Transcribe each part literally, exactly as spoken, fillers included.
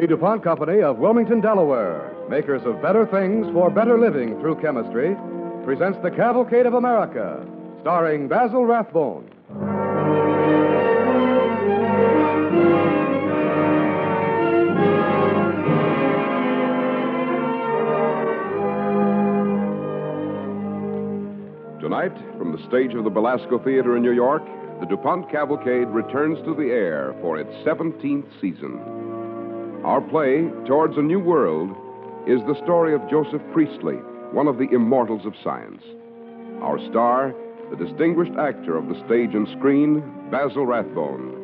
The DuPont Company of Wilmington, Delaware, makers of better things for better living through chemistry, presents The Cavalcade of America, starring Basil Rathbone. Tonight, from the stage of the Belasco Theater in New York, the DuPont Cavalcade returns to the air for its seventeenth season. Our play, Towards a New World, is the story of Joseph Priestley, one of the immortals of science. Our star, the distinguished actor of the stage and screen, Basil Rathbone.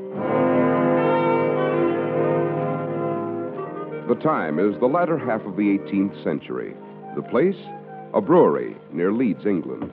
The time is the latter half of the eighteenth century. The place, a brewery near Leeds, England.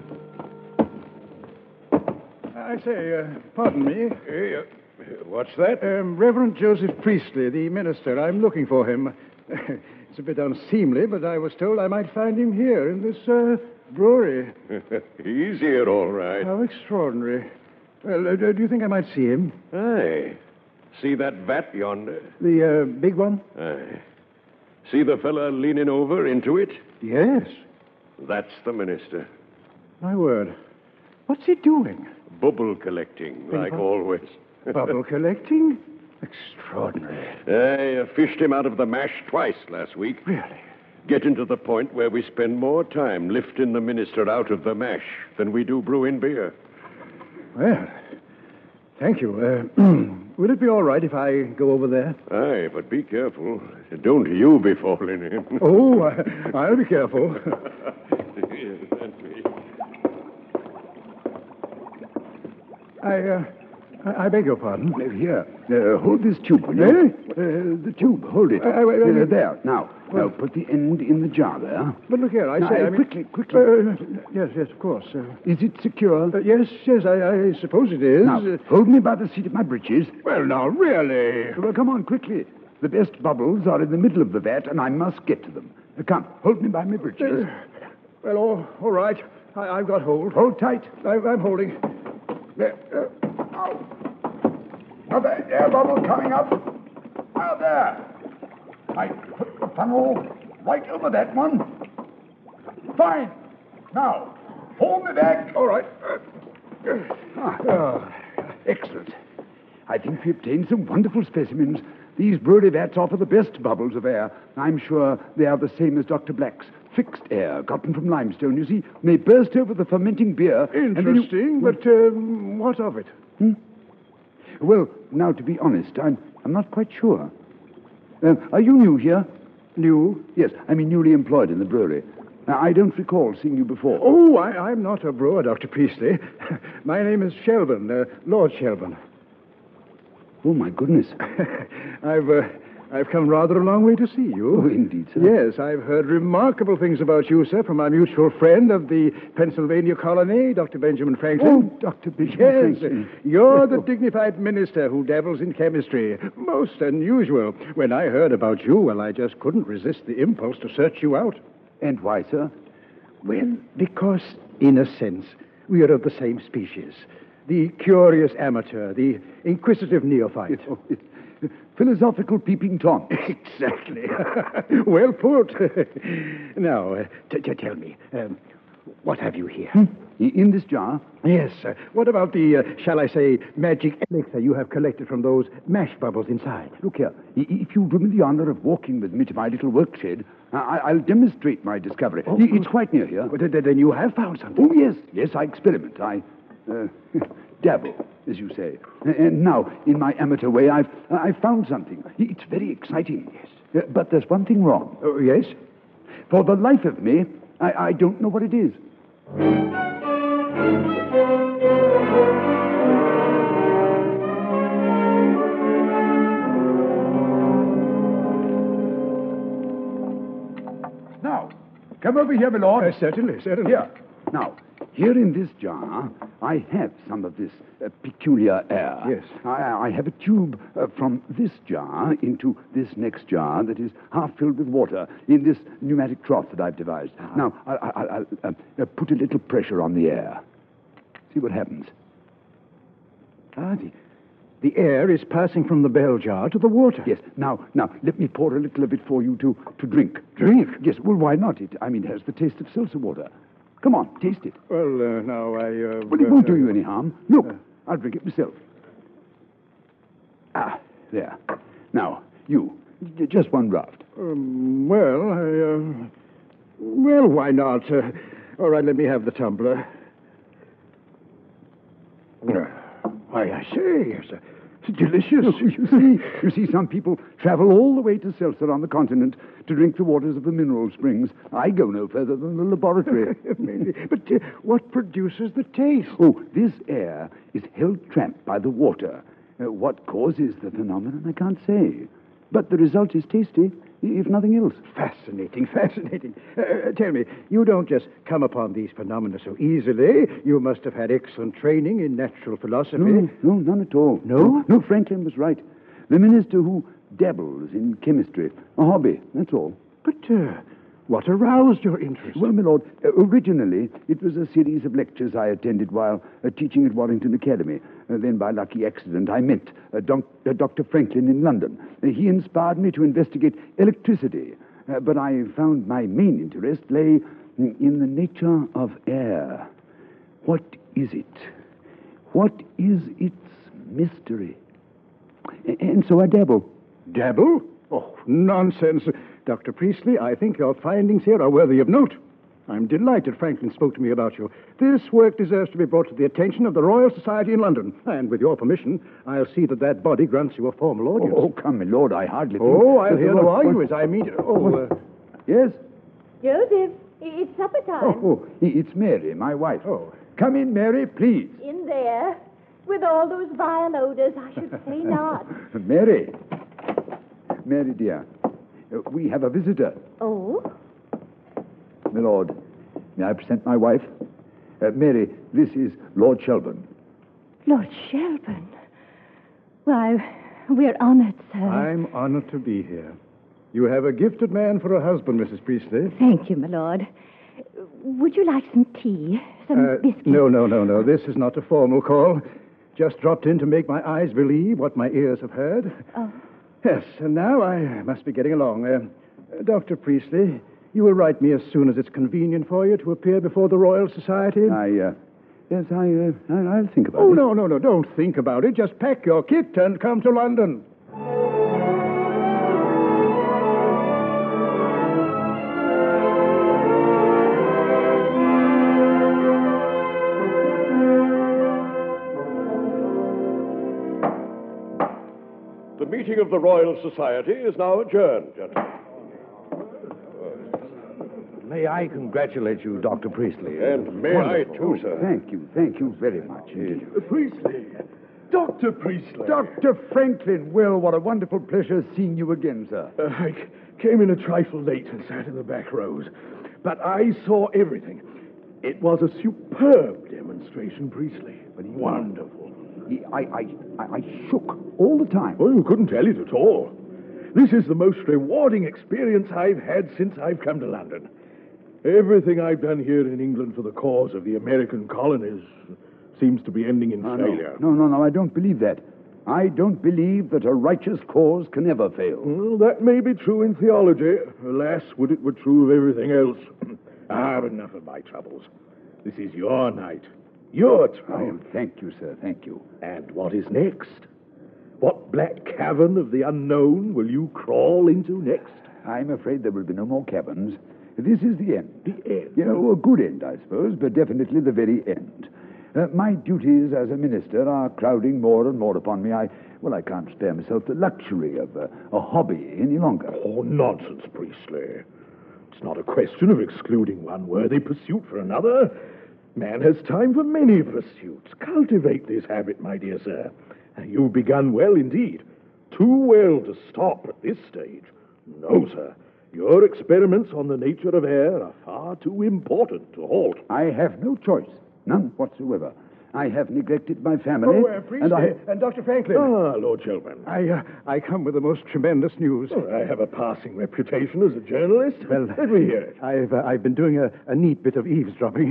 I say, uh, pardon me. Hey, uh, what's that? Um, Reverend Joseph Priestley, the minister. I'm looking for him. It's a bit unseemly, but I was told I might find him here in this uh, brewery. He's here, all right. How extraordinary. Well, uh, do you think I might see him? Aye. See that vat yonder? The uh, big one? Aye. See the fella leaning over into it? Yes. That's the minister. My word. What's he doing? Bubble collecting, like Bubble- always. Bubble collecting? Extraordinary. Aye, I fished him out of the mash twice last week. Really? Getting to the point where we spend more time lifting the minister out of the mash than we do brewing beer. Well, thank you. Uh, will it be all right if I go over there? Aye, but be careful. Don't you be falling in. Oh, I, I'll be careful. I, uh, I I beg your pardon. Uh, Here, uh, hold this tube, will you? Eh? Uh, the tube, hold it. I- I- I- Uh, there, now. Now, put the end in the jar there. But look here, I Now, say... uh, I mean- quickly, quickly. Uh, yes, yes, of course. Uh, Is it secure? uh, yes, yes, I, I suppose it is. now, Uh, hold me by the seat of my breeches. well, now, really. Well, come on, quickly. The best bubbles are in the middle of the vat, and I must get to them. Uh, come, hold me by my breeches. Uh, well, all, all right. I, I've got hold. Hold tight. I, I'm holding. There. Uh, ow. Another air bubble coming up. Now, there. I put the funnel right over that one. Fine. Now, hold me back. All right. Ah, oh, excellent. I think we obtained some wonderful specimens. These brewery vats offer the best bubbles of air. I'm sure they are the same as Doctor Black's fixed air, gotten from limestone. You see, they burst over the fermenting beer. and then you- Interesting, but um, what of it? Well, now, to be honest, I'm, I'm not quite sure. Uh, are you new here? New? Yes, I mean newly employed in the brewery. Now, I don't recall seeing you before. Oh, I, I'm not a brewer, Doctor Priestley. My name is Shelburne, uh, Lord Shelburne. Oh, my goodness. I've uh, I've come rather a long way to see you. Oh, indeed, sir. Yes, I've heard remarkable things about you, sir, from our mutual friend of the Pennsylvania colony, Doctor Benjamin Franklin. Oh, Doctor Bishop. Yes, Franklin. you're the dignified minister who dabbles in chemistry. Most unusual. When I heard about you, well, I just couldn't resist the impulse to search you out. And why, sir? Well, because, in a sense, we are of the same species. The curious amateur, the inquisitive neophyte. Oh, it's philosophical peeping Tom. Exactly. Well put. Now, uh, t- t- tell me, um, what have you here? I- In this jar? Yes, uh, what about the, uh, shall I say, magic elixir you have collected from those mash bubbles inside? Look here. I- If you do me the honor of walking with me to my little work shed, I- I'll demonstrate my discovery. Oh, I- It's quite near here. But th- then you have found something. Oh, yes. Yes, I experiment. I uh, dabble, as you say. And now, in my amateur way, I've, I've found something. It's very exciting. Yes. Uh, but there's one thing wrong. Oh, yes? For the life of me, I, I don't know what it is. Now, come over here, my lord. Uh, certainly, certainly. Here. Now, here in this jar, I have some of this uh, peculiar air. Yes. I, I have a tube uh, from this jar into this next jar that is half filled with water in this pneumatic trough that I've devised. Now, I, I, I'll uh, uh, put a little pressure on the air. See what happens. Ah, the, The air is passing from the bell jar to the water. Yes. Now, now, let me pour a little of it for you to, to drink. Drink? Yes, well, why not? It, I mean, it has the taste of seltzer water. Come on, taste it. Well, uh, now I... Uh, Well, it won't uh, do you any harm. Look, I'll drink it myself. Ah, there. Now, you, j- just one draught. Um, well, I, uh, well, why not? Uh, all right, let me have the tumbler. Uh, why, I say, it's, uh, it's delicious. You see, you see, some people travel all the way to Seltzer on the continent to drink the waters of the mineral springs. I go no further than the laboratory. Maybe. But uh, what produces the taste? Oh, this air is held trapped by the water. Uh, what causes the phenomenon, I can't say. But the result is tasty, if nothing else. Fascinating, fascinating. Uh, tell me, you don't just come upon these phenomena so easily. You must have had excellent training in natural philosophy. No, no, none at all. No? No, Franklin was right. The minister who dabbles in chemistry. A hobby, that's all. But uh, what aroused your interest? Well, my lord, uh, originally it was a series of lectures I attended while uh, teaching at Warrington Academy. Uh, then, by lucky accident, I met uh, Don- uh, Doctor Franklin in London. Uh, he inspired me to investigate electricity. Uh, but I found my main interest lay in the nature of air. What is it? What is its mystery? A- and so I dabble. Dabble? Oh, nonsense. Doctor Priestley, I think your findings here are worthy of note. I'm delighted Franklin spoke to me about you. This work deserves to be brought to the attention of the Royal Society in London. And with your permission, I'll see that that body grants you a formal audience. Oh, come, my lord, I hardly think... Oh, I'll hear Oh, no arguments. I mean... Oh, uh, Yes? Joseph, i- it's supper time. Oh, oh, i- it's Mary, my wife. Oh. Come in, Mary, please. In there, with all those vile odors, I should say not. Mary. Mary, dear, uh, we have a visitor. Oh? My lord, may I present my wife? Uh, Mary, this is Lord Shelburne. Lord Shelburne. Why, we're honored, sir. I'm honored to be here. You have a gifted man for a husband, Missus Priestley. Thank you, my lord. Would you like some tea? Some Uh, biscuits? no, no, no, no. This is not a formal call. Just dropped in to make my eyes believe what my ears have heard. Oh. Yes, and now I must be getting along. Uh, uh, Doctor Priestley, you will write me as soon as it's convenient for you to appear before the Royal Society. I, uh, yes, I, uh, I, I'll think about Oh, it. no, no, no. Don't think about it. Just pack your kit and come to London. The meeting of the Royal Society is now adjourned, gentlemen. May I congratulate you, Doctor Priestley? And may I, too, sir. Thank you, thank you very much indeed. Priestley. Doctor Priestley. Doctor Franklin, well, what a wonderful pleasure seeing you again, sir. Uh, I c- came in a trifle late and sat in the back rows, but I saw everything. It was a superb demonstration, Priestley. Wonderful. I, I, I, I shook all the time. Oh, you couldn't tell it at all. This is the most rewarding experience I've had since I've come to London. Everything I've done here in England for the cause of the American colonies seems to be ending in Oh, failure. no, no, no, I don't believe that. I don't believe that a righteous cause can ever fail. Well, that may be true in theology. Alas, would it were true of everything else. Ah, but enough of my troubles. This is your night. Your Oh, triumph. thank you, sir, thank you. And what is next? What black cavern of the unknown will you crawl into next? I'm afraid there will be no more caverns. This is the end. The end? You know, a good end, I suppose, but definitely the very end. Uh, my duties as a minister are crowding more and more upon me. I, well, I can't spare myself the luxury of uh, a hobby any longer. Oh, nonsense, Priestley. It's not a question of excluding one worthy pursuit for another. Man has time for many pursuits. Cultivate this habit, my dear sir. You've begun well indeed. Too well to stop at this stage. No, sir. Your experiments on the nature of air are far too important to halt. I have no choice, none whatsoever. I have neglected my family, Oh, uh, Priestley and I... and Doctor Franklin. Ah, Lord Shelburne. I, uh, I come with the most tremendous news. Oh, I have a passing reputation as a journalist. Well, Let me hear it. I've, uh, I've been doing a, a neat bit of eavesdropping.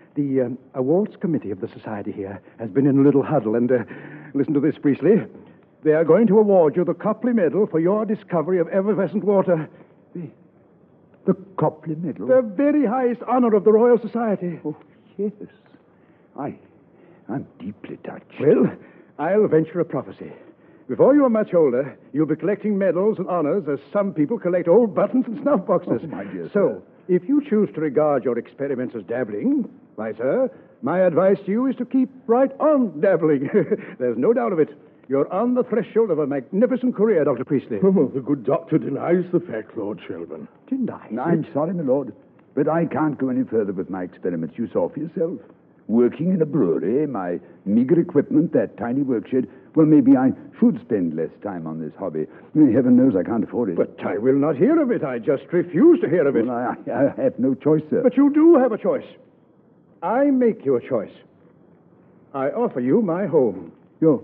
The um, awards committee of the society here has been in a little huddle, and uh, listen to this, Priestley. They are going to award you the Copley Medal for your discovery of effervescent water. The, the Copley Medal? The very highest honor of the Royal Society. Oh, yes. I, I'm deeply touched. Well, I'll venture a prophecy. Before you are much older, you'll be collecting medals and honors as some people collect old buttons and snuff boxes. Oh, my dear so, sir. if you choose to regard your experiments as dabbling, why, sir, my advice to you is to keep right on dabbling. There's no doubt of it. You're on the threshold of a magnificent career, Doctor Priestley. Oh, the good doctor denies the fact, Lord Shelburne. Denies I'm it? sorry, my lord, but I can't go any further with my experiments. You saw for yourself. Working in a brewery, my meager equipment, that tiny workshed, well, maybe I should spend less time on this hobby. Heaven knows I can't afford it. But I will not hear of it. I just refuse to hear of it. Well, I, I have no choice, sir. But you do have a choice. I make you a choice. I offer you my home. Your...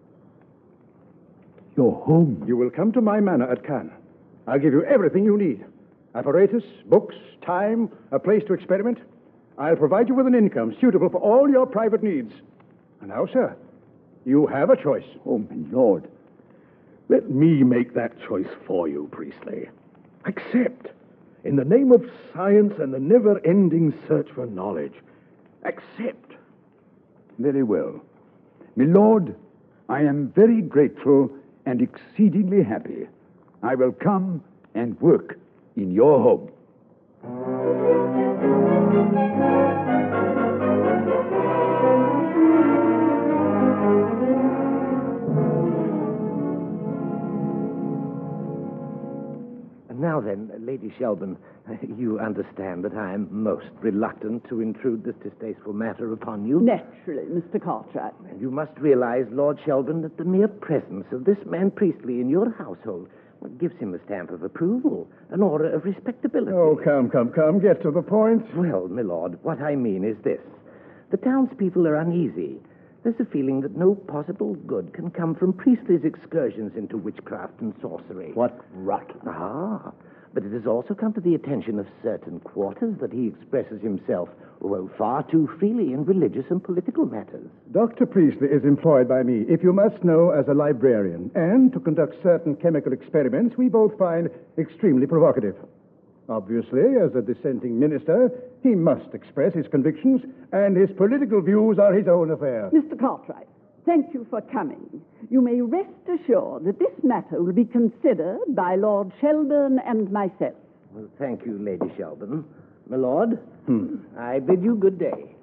Your home? You will come to my manor at Cannes. I'll give you everything you need. Apparatus, books, time, a place to experiment. I'll provide you with an income suitable for all your private needs. And now, sir, you have a choice. Oh, my lord. Let me make that choice for you, Priestley. Accept. In the name of science and the never-ending search for knowledge. Accept. Very well. My lord, I am very grateful and exceedingly happy. I will come and work in your home. Now then, Lady Shelburne, you understand that I am most reluctant to intrude this distasteful matter upon you. Naturally, Mister Cartwright. And you must realize, Lord Shelburne, that the mere presence of this man Priestley in your household well, gives him a stamp of approval, an aura of respectability. Oh, come, come, come. Get to the point. Well, my lord, what I mean is this. The townspeople are uneasy. There's a feeling that no possible good can come from Priestley's excursions into witchcraft and sorcery. What rot. Ah, but it has also come to the attention of certain quarters that he expresses himself, well, far too freely in religious and political matters. Doctor Priestley is employed by me, if you must know, as a librarian, and to conduct certain chemical experiments we both find extremely provocative. Obviously, as a dissenting minister, he must express his convictions, and his political views are his own affair. Mister Cartwright, thank you for coming. You may rest assured that this matter will be considered by Lord Shelburne and myself. Well, thank you, Lady Shelburne. My lord, Hmm. I bid you good day.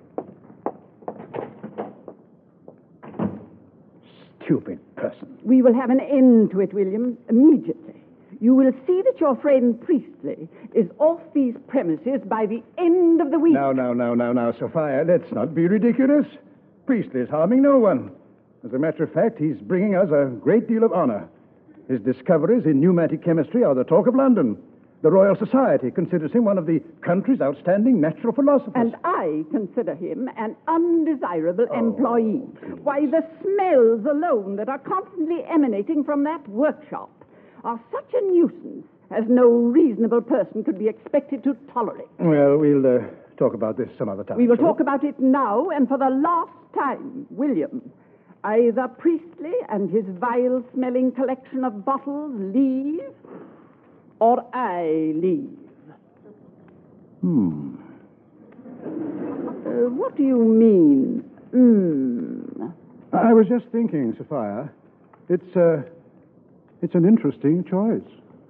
Stupid person. We will have an end to it, William, immediately. You will see that your friend Priestley is off these premises by the end of the week. Now, now, now, now, now, Sophia, let's not be ridiculous. Priestley is harming no one. As a matter of fact, he's bringing us a great deal of honor. His discoveries in pneumatic chemistry are the talk of London. The Royal Society considers him one of the country's outstanding natural philosophers. And I consider him an undesirable employee. Why, the smells alone that are constantly emanating from that workshop are such a nuisance as no reasonable person could be expected to tolerate. Well, we'll uh, talk about this some other time. We will shall talk about it now and for the last time, William. Either Priestley and his vile-smelling collection of bottles leave, or I leave. Hmm. Uh, what do you mean, hmm? I was just thinking, Sophia, it's, uh, it's an interesting choice.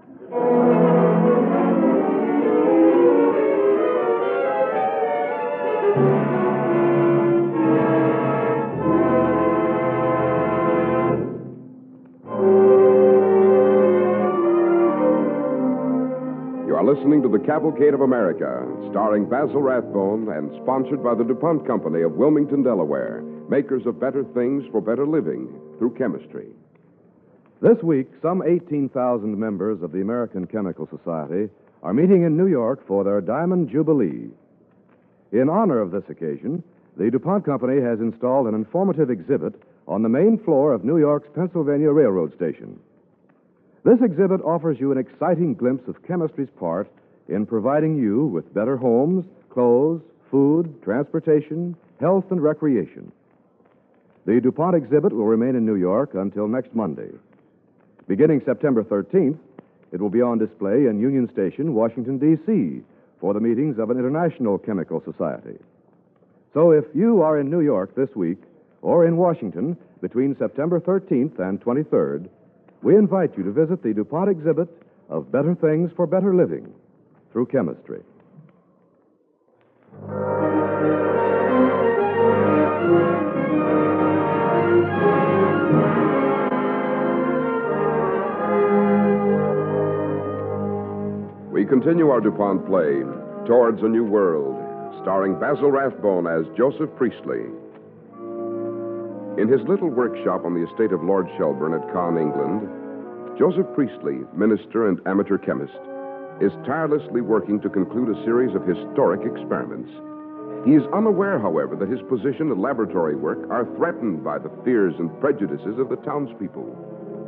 You are listening to The Cavalcade of America, starring Basil Rathbone and sponsored by the DuPont Company of Wilmington, Delaware, makers of better things for better living through chemistry. This week, some eighteen thousand members of the American Chemical Society are meeting in New York for their Diamond Jubilee. In honor of this occasion, the DuPont Company has installed an informative exhibit on the main floor of New York's Pennsylvania Railroad Station. This exhibit offers you an exciting glimpse of chemistry's part in providing you with better homes, clothes, food, transportation, health, and recreation. The DuPont exhibit will remain in New York until next Monday. Beginning September thirteenth, it will be on display in Union Station, Washington, D C, for the meetings of an international chemical society. So if you are in New York this week or in Washington between September thirteenth and twenty-third, we invite you to visit the DuPont exhibit of better things for better living through chemistry. We continue our DuPont play, Towards a New World, starring Basil Rathbone as Joseph Priestley. In his little workshop on the estate of Lord Shelburne at Caen, England, Joseph Priestley, minister and amateur chemist, is tirelessly working to conclude a series of historic experiments. He is unaware, however, that his position and laboratory work are threatened by the fears and prejudices of the townspeople.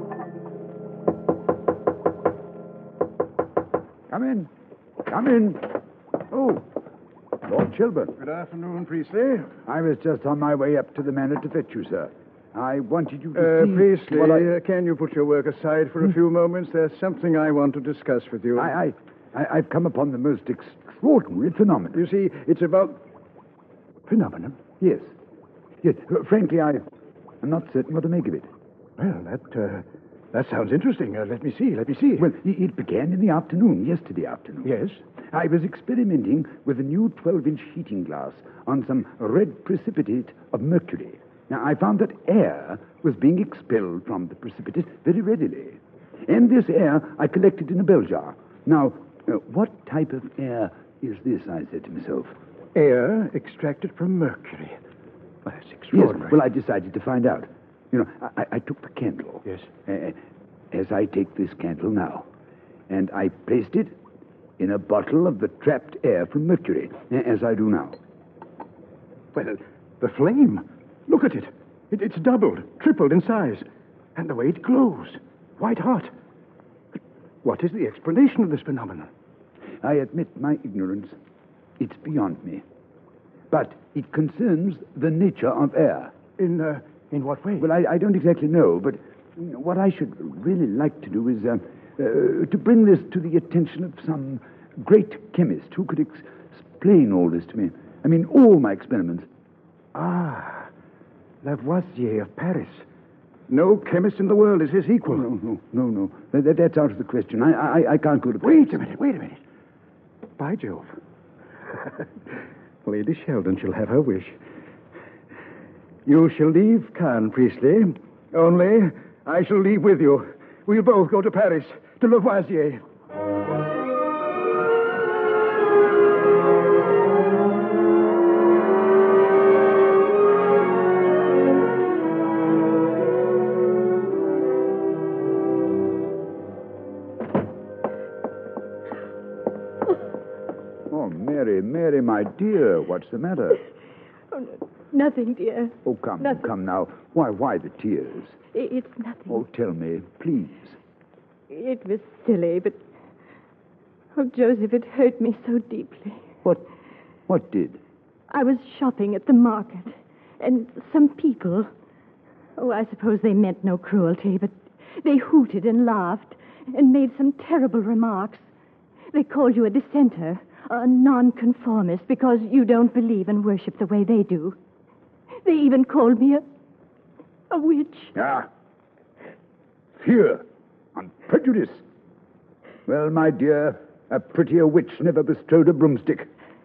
Come in. Come in. Oh, Lord Shelburne. Good afternoon, Priestley. I was just on my way up to the manor to fetch you, sir. I wanted you to Uh, see... Priestley, what I... uh, can you put your work aside for a few moments? There's something I want to discuss with you. I, I, I, I've come upon the most extraordinary phenomenon. You see, it's about... Phenomenon? Yes. Yes. Uh, Frankly, I, I'm not certain what to make of it. Well, that, uh, that sounds interesting. Uh, let me see, let me see. Well, i- it began in the afternoon, yesterday afternoon. Yes? I was experimenting with a new twelve-inch heating glass on some red precipitate of mercury. Now, I found that air was being expelled from the precipitate very readily. And this air I collected in a bell jar. Now, uh, what type of air is this, I said to myself. Air extracted from mercury. Well, that's Yes, extraordinary. well, I decided to find out. You know, I, I took the candle. Yes. Uh, as I take this candle now. And I placed it in a bottle of the trapped air from mercury, uh, as I do now. Well, the flame. Look at it. it. It's doubled, tripled in size. And the way it glows. White hot. But what is the explanation of this phenomenon? I admit my ignorance. It's beyond me. But it concerns the nature of air. In, uh, in what way? Well, I, I don't exactly know, but what I should really like to do is uh, uh, to bring this to the attention of some great chemist who could ex- explain all this to me. I mean, all my experiments. Ah, Lavoisier of Paris. No chemist in the world is his equal. No, no, no, no. That, that- that's out of the question. I, I, I can't go to... Wait a minute, wait a minute. By Jove. Lady Sheldon shall have her wish. You shall leave Cannes, Priestley. Only I shall leave with you. We'll both go to Paris, to Lavoisier. Oh, Mary, Mary, my dear, what's the matter? Oh, no, nothing, dear. Oh, come, Nothing. come now. Why, why the tears? I- It's nothing. Oh, tell me, please. It was silly, but... Oh, Joseph, it hurt me so deeply. What, what did? I was shopping at the market, and some people... Oh, I suppose they meant no cruelty, but they hooted and laughed and made some terrible remarks. They called you a dissenter, a nonconformist, because you don't believe and worship the way they do. They even called me a... a witch. Ah, fear and prejudice. Well, my dear, a prettier witch never bestrode a broomstick.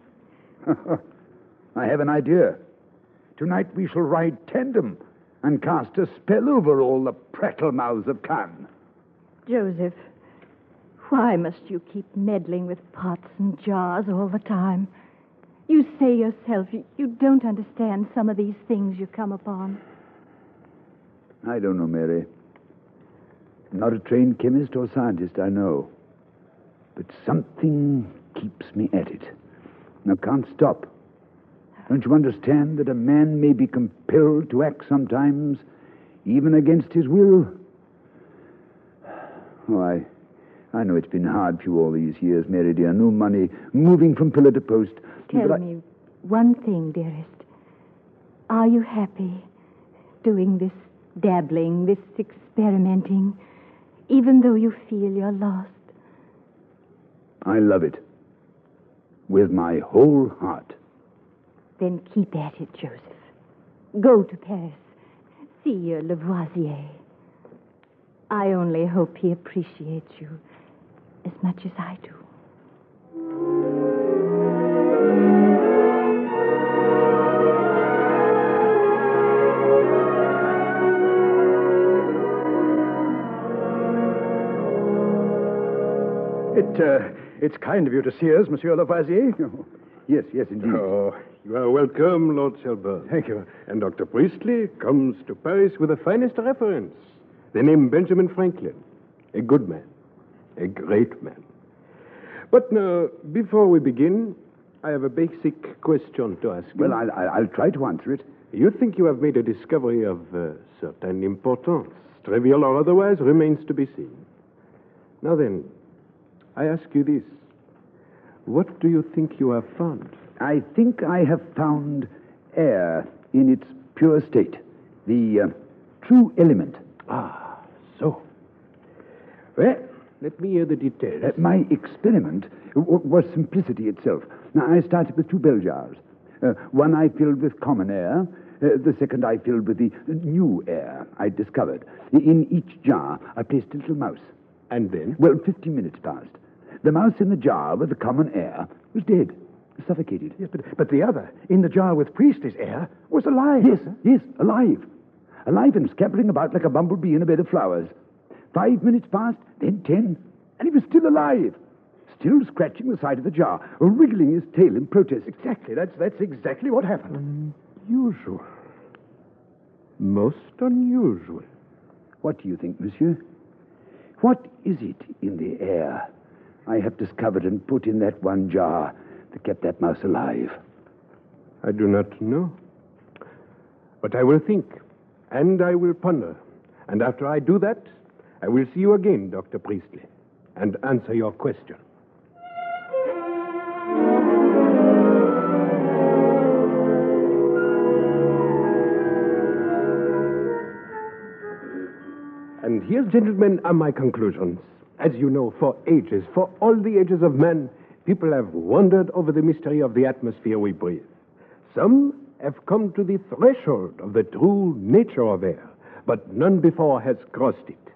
I have an idea. Tonight we shall ride tandem and cast a spell over all the prattle mouths of Cannes. Joseph, why must you keep meddling with pots and jars all the time? You say yourself you, you don't understand some of these things you come upon. I don't know, Mary. I'm not a trained chemist or scientist, I know. But something keeps me at it. And I can't stop. Don't you understand that a man may be compelled to act sometimes, even against his will? Oh, I, I know it's been hard for you all these years, Mary dear. No money, moving from pillar to post. Tell But I- me, one thing, dearest. Are you happy doing this dabbling, this experimenting, even though you feel you're lost? I love it. With my whole heart. Then keep at it, Joseph. Go to Paris. See your Lavoisier. I only hope he appreciates you as much as I do. It, uh, it's kind of you to see us, Monsieur Lavoisier. Oh, yes, yes, indeed. Oh, you are welcome, Lord Shelburne. Thank you. And Doctor Priestley comes to Paris with the finest reference. The name Benjamin Franklin. A good man. A great man. But now, before we begin, I have a basic question to ask you. Well, I'll, I'll, I'll try to answer it. You think you have made a discovery of uh, certain importance, trivial or otherwise, remains to be seen. Now then, I ask you this. What do you think you have found? I think I have found air in its pure state. The uh, true element. Ah, so. Well, let me hear the details. Uh, my experiment w- was simplicity itself. Now, I started with two bell jars. Uh, one I filled with common air. Uh, the second I filled with the new air I discovered. In each jar, I placed a little mouse. And then? Well, fifteen minutes passed. The mouse in the jar with the common air was dead, suffocated. Yes, but, but the other, in the jar with Priestley's air, was alive. Yes, yes, alive. Alive and scampering about like a bumblebee in a bed of flowers. Five minutes passed, then ten, and he was still alive. Still scratching the side of the jar, or wriggling his tail in protest. Exactly. That's, that's exactly what happened. Unusual. Most unusual. What do you think, monsieur? What is it in the air I have discovered and put in that one jar that kept that mouse alive? I do not know. But I will think, and I will ponder. And after I do that, I will see you again, Doctor Priestley, and answer your question. And here, gentlemen, are my conclusions. As you know, for ages, for all the ages of man, people have wondered over the mystery of the atmosphere we breathe. Some have come to the threshold of the true nature of air, but none before has crossed it.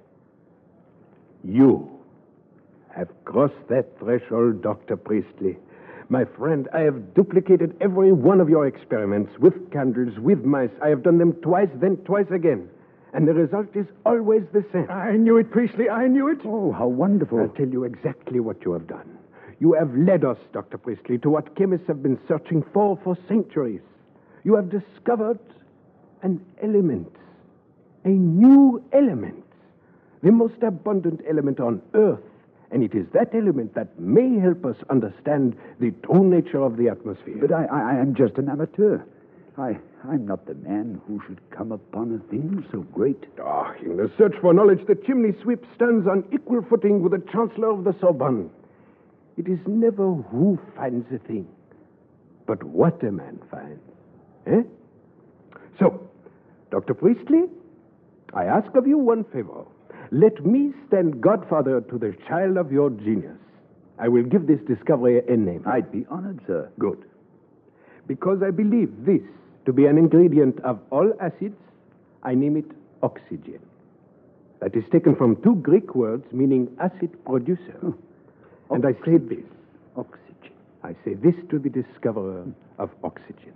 You have crossed that threshold, Doctor Priestley. My friend, I have duplicated every one of your experiments with candles, with mice. I have done them twice, then twice again. And the result is always the same. I knew it, Priestley. I knew it. Oh, how wonderful. I'll tell you exactly what you have done. You have led us, Doctor Priestley, to what chemists have been searching for for centuries. You have discovered an element, a new element, the most abundant element on Earth. And it is that element that may help us understand the true nature of the atmosphere. But I, I, I am just an amateur. I, I'm not the man who should come upon a thing so great. Ah, in the search for knowledge, the chimney sweep stands on equal footing with the Chancellor of the Sorbonne. It is never who finds a thing, but what a man finds. Eh? So, Doctor Priestley, I ask of you one favor. Let me stand godfather to the child of your genius. I will give this discovery a name. I'd be honored, sir. Good. Because I believe this to be an ingredient of all acids, I name it oxygen. That is taken from two Greek words meaning acid producer. Oh. And I say this. Oxygen. I say this to the discoverer of oxygen.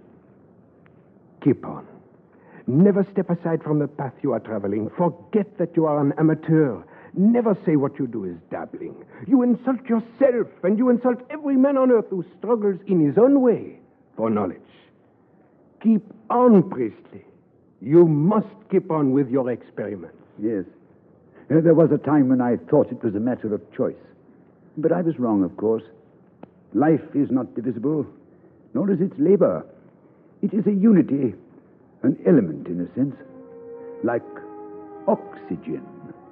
Keep on. Never step aside from the path you are traveling. Forget that you are an amateur. Never say what you do is dabbling. You insult yourself, and you insult every man on earth who struggles in his own way for knowledge. Keep on, Priestley. You must keep on with your experiments. Yes. Uh, there was a time when I thought it was a matter of choice. But I was wrong, of course. Life is not divisible, nor is its labor. It is a unity, an element in a sense, like oxygen.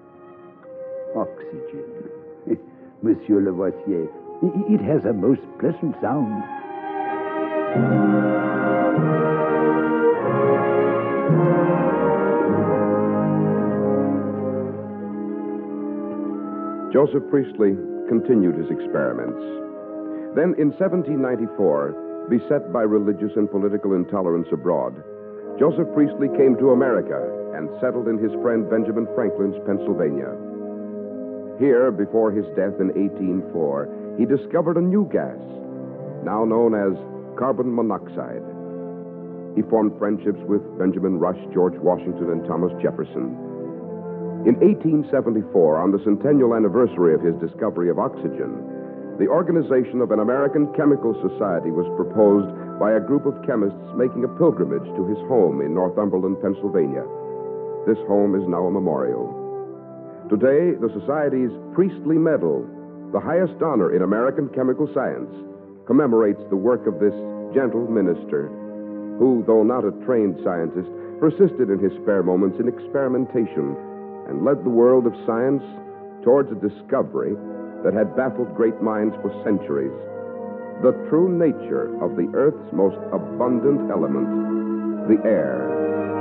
Oxygen. Monsieur Lavoisier, it has a most pleasant sound. Joseph Priestley continued his experiments. Then, in seventeen ninety-four, beset by religious and political intolerance abroad, Joseph Priestley came to America and settled in his friend Benjamin Franklin's Pennsylvania. Here, before his death in eighteen oh four, he discovered a new gas, now known as carbon monoxide. He formed friendships with Benjamin Rush, George Washington, and Thomas Jefferson. In eighteen seventy-four, on the centennial anniversary of his discovery of oxygen, the organization of an American Chemical Society was proposed by a group of chemists making a pilgrimage to his home in Northumberland, Pennsylvania. This home is now a memorial. Today, the Society's Priestley Medal, the highest honor in American chemical science, commemorates the work of this gentle minister who, though not a trained scientist, persisted in his spare moments in experimentation and led the world of science towards a discovery that had baffled great minds for centuries: the true nature of the Earth's most abundant element, the air.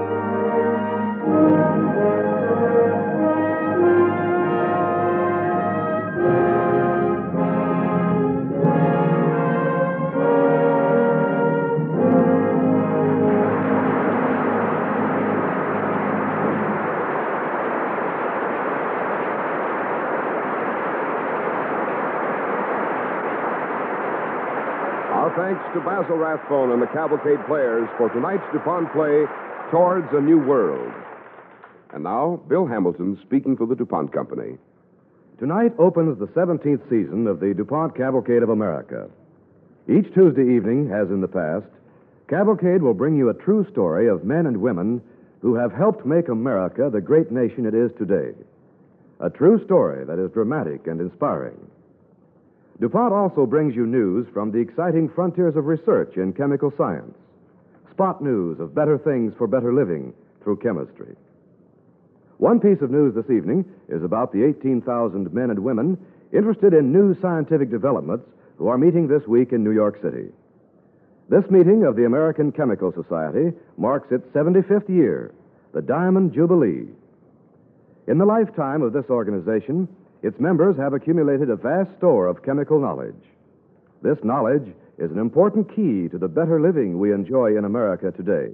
Our thanks to Basil Rathbone and the Cavalcade Players for tonight's DuPont play, Towards a New World. And now, Bill Hamilton speaking for the DuPont Company. Tonight opens the seventeenth season of the DuPont Cavalcade of America. Each Tuesday evening, as in the past, Cavalcade will bring you a true story of men and women who have helped make America the great nation it is today. A true story that is dramatic and inspiring. DuPont also brings you news from the exciting frontiers of research in chemical science. Spot news of better things for better living through chemistry. One piece of news this evening is about the eighteen thousand men and women interested in new scientific developments who are meeting this week in New York City. This meeting of the American Chemical Society marks its seventy-fifth year, the Diamond Jubilee. In the lifetime of this organization, its members have accumulated a vast store of chemical knowledge. This knowledge is an important key to the better living we enjoy in America today.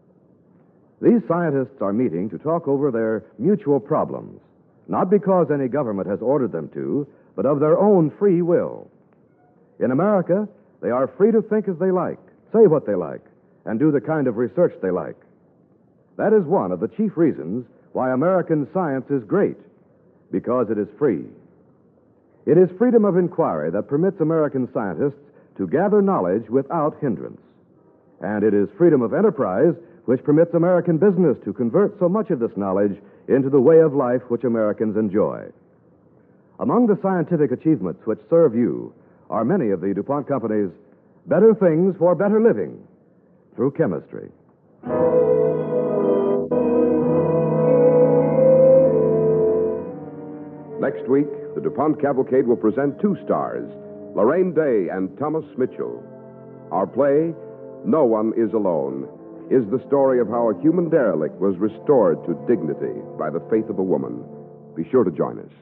These scientists are meeting to talk over their mutual problems, not because any government has ordered them to, but of their own free will. In America, they are free to think as they like, say what they like, and do the kind of research they like. That is one of the chief reasons why American science is great, because it is free. It is freedom of inquiry that permits American scientists to gather knowledge without hindrance. And it is freedom of enterprise which permits American business to convert so much of this knowledge into the way of life which Americans enjoy. Among the scientific achievements which serve you are many of the DuPont Company's better things for better living through chemistry. Next week, the DuPont Cavalcade will present two stars, Lorraine Day and Thomas Mitchell. Our play, No One Is Alone, is the story of how a human derelict was restored to dignity by the faith of a woman. Be sure to join us.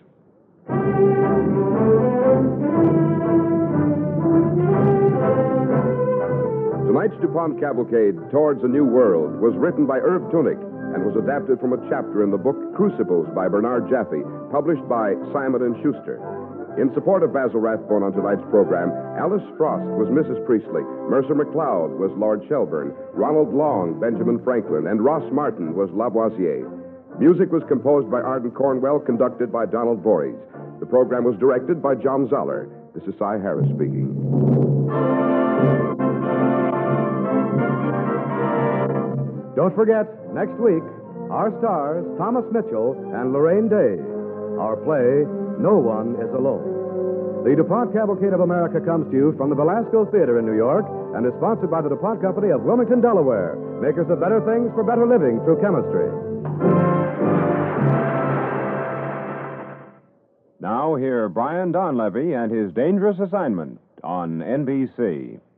Tonight's DuPont Cavalcade, Towards a New World, was written by Irv Tunick and was adapted from a chapter in the book Crucibles by Bernard Jaffe, published by Simon and Schuster. In support of Basil Rathbone on tonight's program, Alice Frost was Missus Priestley, Mercer McLeod was Lord Shelburne, Ronald Long, Benjamin Franklin, and Ross Martin was Lavoisier. Music was composed by Arden Cornwell, conducted by Donald Voorhees. The program was directed by John Zoller. This is Cy Harris speaking. Don't forget, next week, our stars, Thomas Mitchell and Lorraine Day. Our play, No One Is Alone. The DuPont Cavalcade of America comes to you from the Belasco Theater in New York and is sponsored by the DuPont Company of Wilmington, Delaware, makers of better things for better living through chemistry. Now, hear Brian Donlevy and his dangerous assignment on N B C.